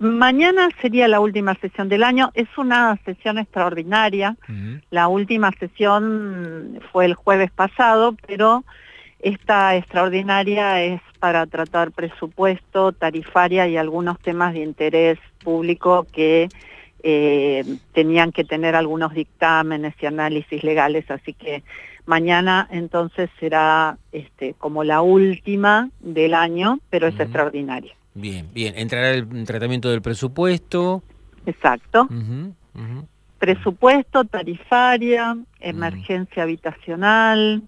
Mañana sería la última sesión del año, es una sesión extraordinaria. La última sesión fue el jueves pasado, pero esta extraordinaria es para tratar presupuesto, tarifaria y algunos temas de interés público que tenían que tener algunos dictámenes y análisis legales, así que mañana entonces será como la última del año, pero es extraordinaria. Bien, bien. Entrará el tratamiento del presupuesto. Exacto. Presupuesto, tarifaria, emergencia habitacional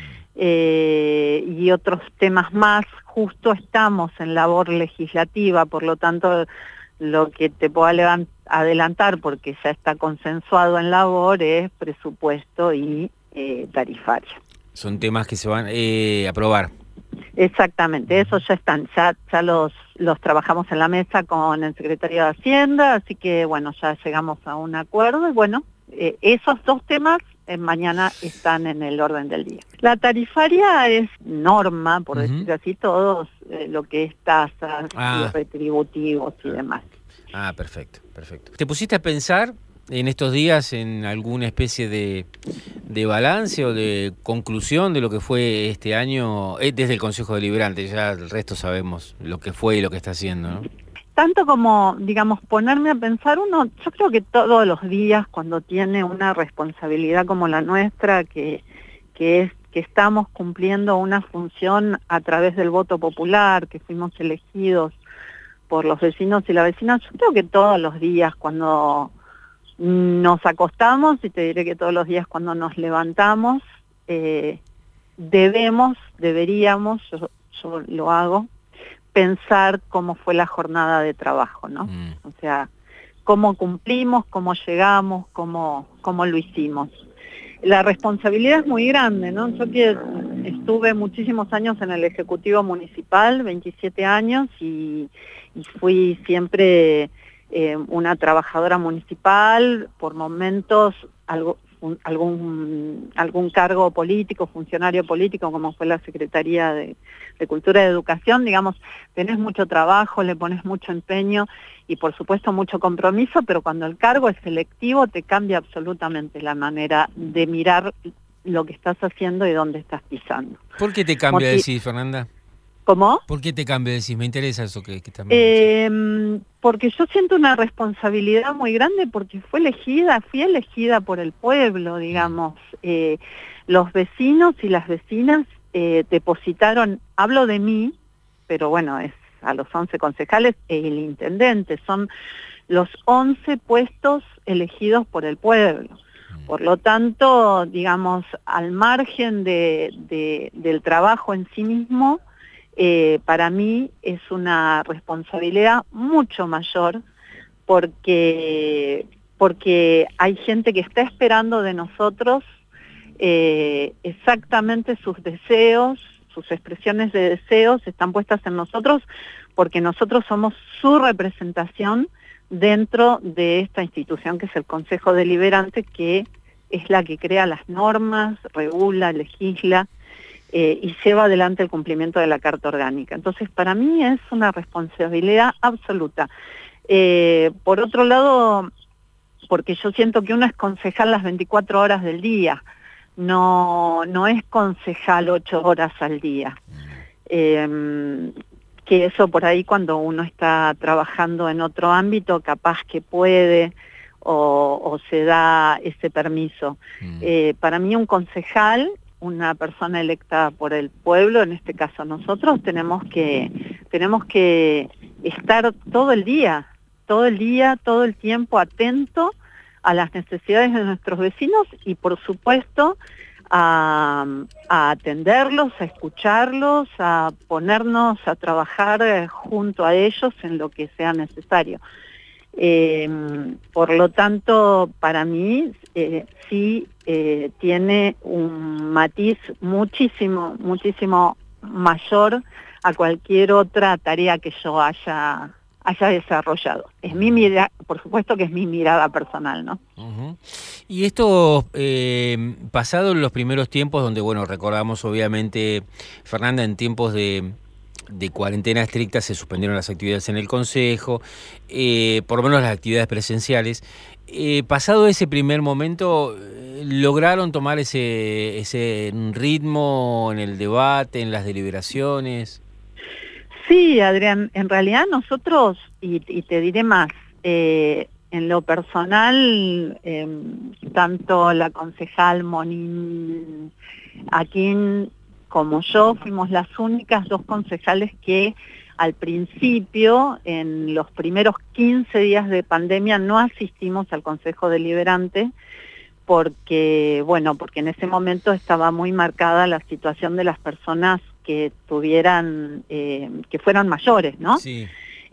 y otros temas más. Justo estamos en labor legislativa, por lo tanto lo que te puedo adelantar, porque ya está consensuado en labor, es presupuesto y tarifaria. Son temas que se van a aprobar. Exactamente, esos ya están, ya los trabajamos en la mesa con el secretario de Hacienda, así que bueno, ya llegamos a un acuerdo y bueno, esos dos temas mañana están en el orden del día. La tarifaria es norma, por decir así, todos lo que es tasas y retributivos y demás. Ah, perfecto, perfecto. ¿Te pusiste a pensar en estos días en alguna especie de balance o de conclusión de lo que fue este año desde el Consejo Deliberante? Ya el resto sabemos lo que fue y lo que está haciendo, ¿no? Tanto como, digamos, ponerme a pensar yo creo que todos los días cuando tiene una responsabilidad como la nuestra, que estamos cumpliendo una función a través del voto popular, que fuimos elegidos por los vecinos y las vecinas, yo creo que todos los días cuando nos acostamos, y te diré que todos los días cuando nos levantamos, deberíamos, yo lo hago, pensar cómo fue la jornada de trabajo, ¿no? O sea, cómo cumplimos, cómo llegamos, cómo lo hicimos. La responsabilidad es muy grande, ¿no? Yo que estuve muchísimos años en el Ejecutivo Municipal, 27 años, y fui siempre una trabajadora municipal, por momentos algún cargo político, funcionario político, como fue la Secretaría de Cultura y Educación, digamos, tenés mucho trabajo, le pones mucho empeño y por supuesto mucho compromiso, pero cuando el cargo es selectivo te cambia absolutamente la manera de mirar lo que estás haciendo y dónde estás pisando. ¿Por qué te cambia decir, Fernanda? ¿Cómo? ¿Por qué te cambia decir? Me interesa eso que también. Porque yo siento una responsabilidad muy grande porque fui elegida por el pueblo, digamos. Los vecinos y las vecinas depositaron, hablo de mí, pero bueno, es a los 11 concejales y el intendente, son los 11 puestos elegidos por el pueblo. Por lo tanto, digamos, al margen del trabajo en sí mismo, para mí es una responsabilidad mucho mayor porque hay gente que está esperando de nosotros exactamente sus deseos, sus expresiones de deseos están puestas en nosotros porque nosotros somos su representación dentro de esta institución que es el Consejo Deliberante, que es la que crea las normas, regula, legisla y lleva adelante el cumplimiento de la Carta Orgánica. Entonces, para mí es una responsabilidad absoluta. Por otro lado, porque yo siento que uno es concejal las 24 horas del día, no es concejal 8 horas al día. Que eso por ahí cuando uno está trabajando en otro ámbito, capaz que puede o se da ese permiso. Para mí un concejal, una persona electa por el pueblo, en este caso nosotros, tenemos que estar todo el día, todo el tiempo atento a las necesidades de nuestros vecinos y por supuesto a atenderlos, a escucharlos, a ponernos a trabajar junto a ellos en lo que sea necesario. Por lo tanto, para mí sí tiene un matiz muchísimo mayor a cualquier otra tarea que yo haya desarrollado. Es mi mirada, por supuesto que es mi mirada personal, ¿no? Y esto, pasado los primeros tiempos, donde, bueno, recordamos obviamente, Fernanda, en tiempos de de cuarentena estricta se suspendieron las actividades en el Consejo, por lo menos las actividades presenciales. Pasado ese primer momento, ¿lograron tomar ese ritmo en el debate, en las deliberaciones? Sí, Adrián, en realidad nosotros, y te diré más, en lo personal, tanto la concejal Monín Aquín como yo fuimos las únicas dos concejales que al principio, en los primeros 15 días de pandemia, no asistimos al Consejo Deliberante porque en ese momento estaba muy marcada la situación de las personas que tuvieran, que fueran mayores, ¿no? Sí.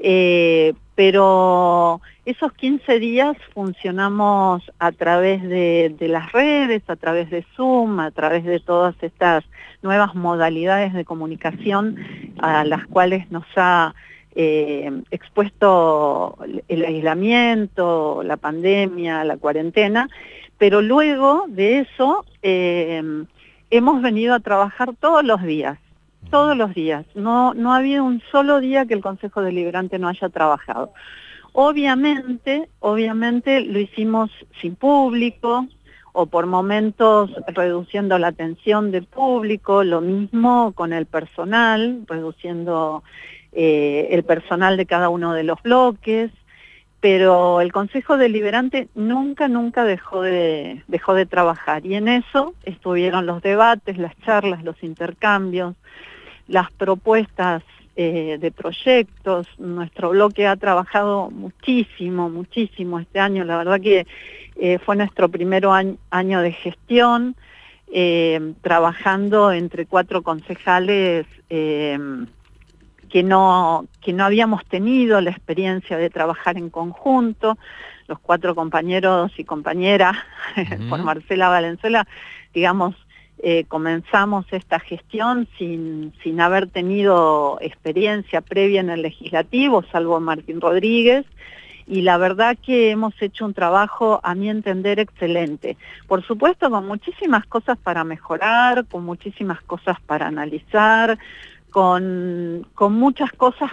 Pero esos 15 días funcionamos a través de las redes, a través de Zoom, a través de todas estas nuevas modalidades de comunicación a las cuales nos ha expuesto el aislamiento, la pandemia, la cuarentena, pero luego de eso hemos venido a trabajar todos los días. Todos los días. No ha habido un solo día que el Consejo Deliberante no haya trabajado. Obviamente lo hicimos sin público o por momentos reduciendo la atención del público, lo mismo con el personal, reduciendo el personal de cada uno de los bloques, pero el Consejo Deliberante nunca dejó de trabajar, y en eso estuvieron los debates, las charlas, los intercambios, las propuestas de proyectos. Nuestro bloque ha trabajado muchísimo este año. La verdad que fue nuestro primer año de gestión, trabajando entre 4 concejales que no habíamos tenido la experiencia de trabajar en conjunto. Los 4 compañeros y compañeras, por Marcela Valenzuela, digamos, comenzamos esta gestión sin haber tenido experiencia previa en el legislativo, salvo Martín Rodríguez, y la verdad que hemos hecho un trabajo, a mi entender, excelente. Por supuesto, con muchísimas cosas para mejorar, con muchísimas cosas para analizar, con muchas cosas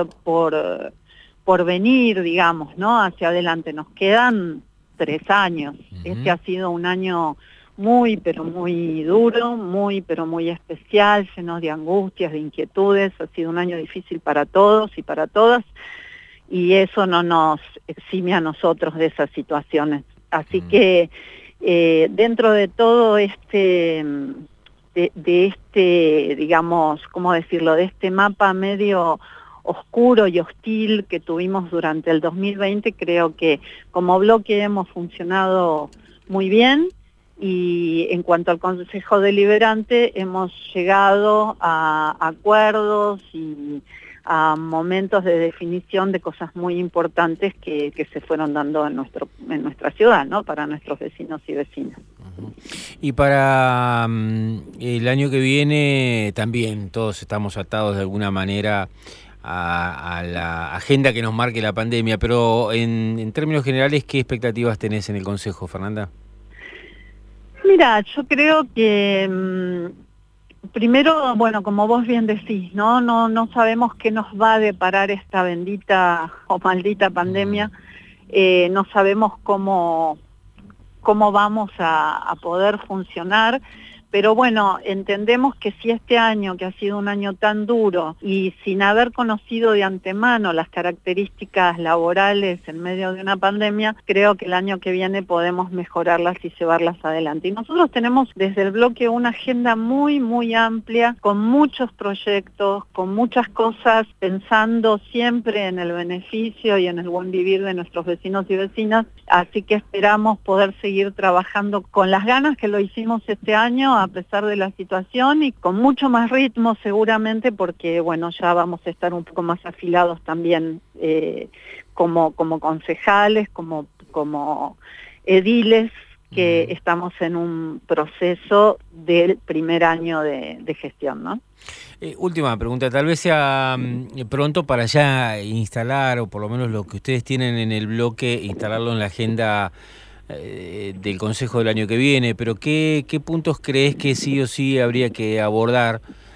por venir, digamos, ¿no? Hacia adelante. Nos quedan 3 años. Este ha sido un año muy, pero muy duro, muy, pero muy especial, lleno de angustias, de inquietudes. Ha sido un año difícil para todos y para todas, y eso no nos exime a nosotros de esas situaciones. Así que dentro de todo digamos, ¿cómo decirlo?, de este mapa medio oscuro y hostil que tuvimos durante el 2020, creo que como bloque hemos funcionado muy bien. Y en cuanto al Consejo Deliberante, hemos llegado a acuerdos y a momentos de definición de cosas muy importantes que se fueron dando en nuestra ciudad, ¿no?, para nuestros vecinos y vecinas. Y para el año que viene también todos estamos atados de alguna manera a la agenda que nos marque la pandemia, pero en términos generales, ¿qué expectativas tenés en el Consejo, Fernanda? Mira, yo creo que primero, como vos bien decís, no sabemos qué nos va a deparar esta bendita o maldita pandemia. No sabemos cómo vamos a poder funcionar, pero entendemos que si este año, que ha sido un año tan duro y sin haber conocido de antemano las características laborales en medio de una pandemia, creo que el año que viene podemos mejorarlas y llevarlas adelante. Y nosotros tenemos desde el bloque una agenda muy amplia, con muchos proyectos, con muchas cosas, pensando siempre en el beneficio y en el buen vivir de nuestros vecinos y vecinas, así que esperamos poder seguir trabajando con las ganas que lo hicimos este año, a pesar de la situación, y con mucho más ritmo seguramente, porque ya vamos a estar un poco más afilados también como concejales, como ediles, que estamos en un proceso del primer año de gestión, ¿no? Última pregunta, tal vez sea pronto para ya instalar, o por lo menos lo que ustedes tienen en el bloque, instalarlo en la agenda del Consejo del año que viene, pero ¿qué puntos crees que sí o sí habría que abordar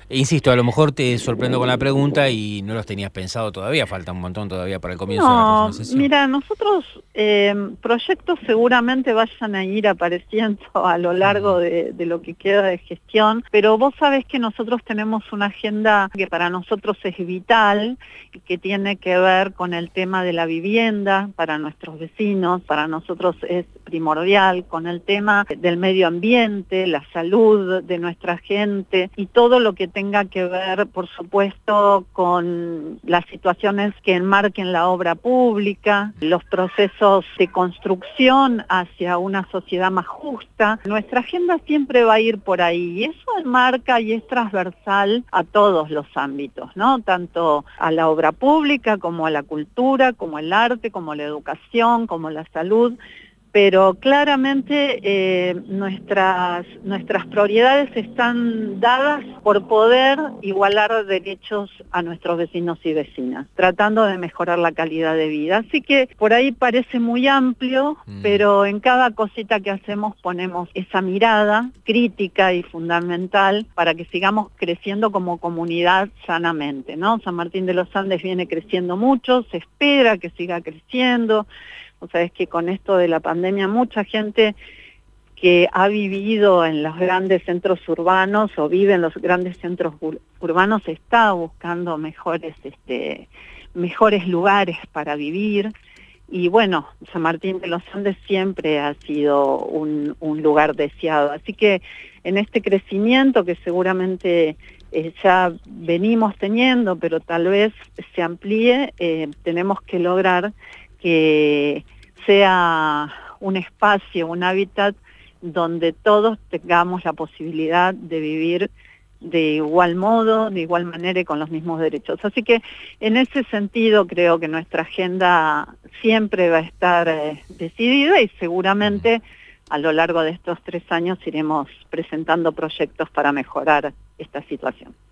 Insisto, a lo mejor te sorprendo con la pregunta y no los tenías pensado todavía, falta un montón todavía para el comienzo de la próxima sesión. Mira, nosotros proyectos seguramente vayan a ir apareciendo a lo largo de lo que queda de gestión, pero vos sabés que nosotros tenemos una agenda que para nosotros es vital, que tiene que ver con el tema de la vivienda para nuestros vecinos, para nosotros es primordial, con el tema del medio ambiente, la salud de nuestra gente y todo lo que tenga que ver, por supuesto, con las situaciones que enmarquen la obra pública, los procesos de construcción hacia una sociedad más justa. Nuestra agenda siempre va a ir por ahí y eso enmarca y es transversal a todos los ámbitos, ¿no? Tanto a la obra pública como a la cultura, como el arte, como la educación, como la salud. Pero claramente nuestras prioridades están dadas por poder igualar derechos a nuestros vecinos y vecinas, tratando de mejorar la calidad de vida. Así que por ahí parece muy amplio, pero en cada cosita que hacemos ponemos esa mirada crítica y fundamental para que sigamos creciendo como comunidad sanamente, ¿no? San Martín de los Andes viene creciendo mucho, se espera que siga creciendo. O sea, es que con esto de la pandemia mucha gente que ha vivido en los grandes centros urbanos o vive en los grandes centros urbanos está buscando mejores lugares para vivir. Y bueno, San Martín de los Andes siempre ha sido un lugar deseado. Así que en este crecimiento que seguramente ya venimos teniendo, pero tal vez se amplíe, tenemos que lograr que sea un espacio, un hábitat donde todos tengamos la posibilidad de vivir de igual modo, de igual manera y con los mismos derechos. Así que en ese sentido creo que nuestra agenda siempre va a estar decidida y seguramente a lo largo de estos 3 años iremos presentando proyectos para mejorar esta situación.